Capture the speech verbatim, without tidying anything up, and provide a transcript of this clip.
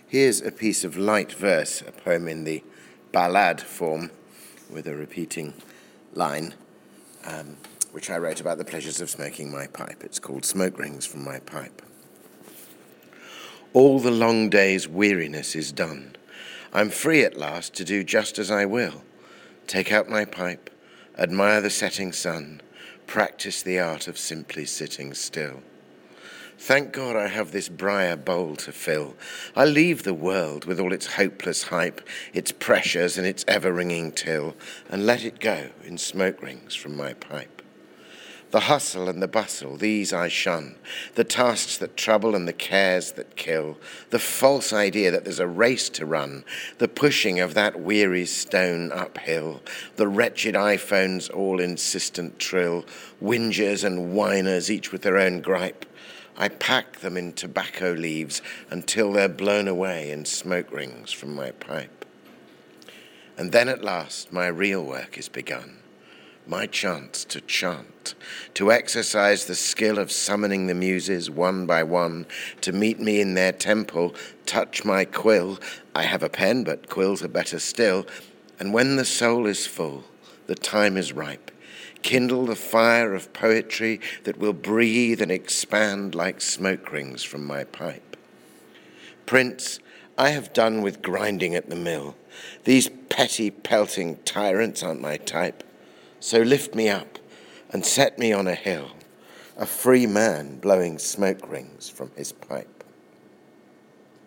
Here's a piece of light verse, a poem in the ballad form with a repeating line, um, which I wrote about the pleasures of smoking my pipe. It's called Smoke Rings from My Pipe. All the long day's weariness is done. I'm free at last to do just as I will. Take out my pipe, admire the setting sun, practice the art of simply sitting still. Thank God I have this briar bowl to fill. I leave the world with all its hopeless hype, its pressures and its ever-ringing till, and let it go in smoke rings from my pipe. The hustle and the bustle, these I shun, the tasks that trouble and the cares that kill, the false idea that there's a race to run, the pushing of that weary stone uphill, the wretched iPhone's all-insistent trill, whingers and whiners, each with their own gripe. I pack them in tobacco leaves until they're blown away in smoke rings from my pipe. And then at last my real work is begun, my chance to chant, to exercise the skill of summoning the muses one by one to meet me in their temple, touch my quill. I have a pen, but quills are better still. And when the soul is full, the time is ripe. Kindle the fire of poetry that will breathe and expand like smoke rings from my pipe. Prince, I have done with grinding at the mill. These petty, pelting tyrants aren't my type. So lift me up and set me on a hill, a free man blowing smoke rings from his pipe.